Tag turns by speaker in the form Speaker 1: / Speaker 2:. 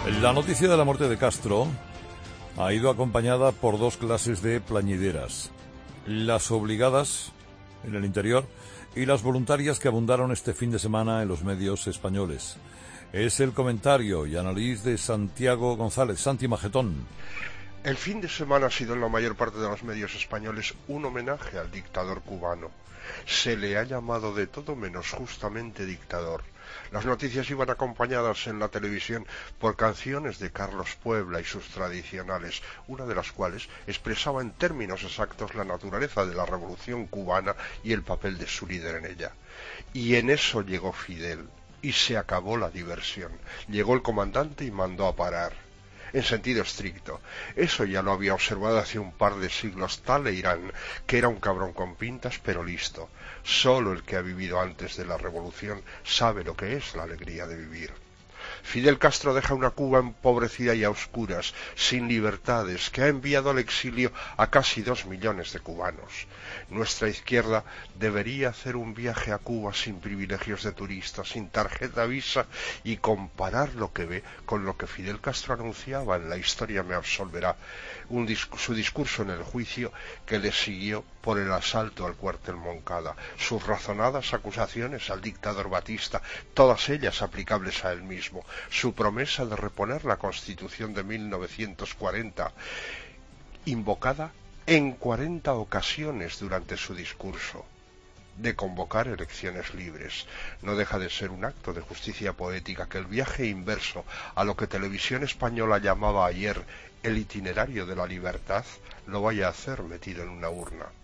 Speaker 1: La noticia de la muerte de Castro ha ido acompañada por dos clases de plañideras: las obligadas en el interior y las voluntarias que abundaron este fin de semana en los medios españoles. Es el comentario y análisis de Santiago González, Santi Majetón.
Speaker 2: El fin de semana ha sido en la mayor parte de los medios españoles un homenaje al dictador cubano. Se le ha llamado de todo menos justamente dictador. Las noticias iban acompañadas en la televisión por canciones de Carlos Puebla y sus tradicionales, una de las cuales expresaba en términos exactos la naturaleza de la revolución cubana y el papel de su líder en ella. Y en eso llegó Fidel, y se acabó la diversión. Llegó el comandante y mandó a parar. En sentido estricto. Eso ya lo había observado hace un par de siglos Talleyrand, que era un cabrón con pintas pero listo. Solo el que ha vivido antes de la revolución sabe lo que es la alegría de vivir. Fidel Castro deja una Cuba empobrecida y a oscuras, sin libertades, que ha enviado al exilio a casi 2 millones de cubanos. Nuestra izquierda debería hacer un viaje a Cuba sin privilegios de turista, sin tarjeta Visa, y comparar lo que ve con lo que Fidel Castro anunciaba en La historia me absolverá, su discurso en el juicio que le siguió por el asalto al cuartel Moncada, sus razonadas acusaciones al dictador Batista, todas ellas aplicables a él mismo, su promesa de reponer la Constitución de 1940, invocada en 40 ocasiones durante su discurso, de convocar elecciones libres. No deja de ser un acto de justicia poética que el viaje inverso a lo que Televisión Española llamaba ayer el itinerario de la libertad lo vaya a hacer metido en una urna.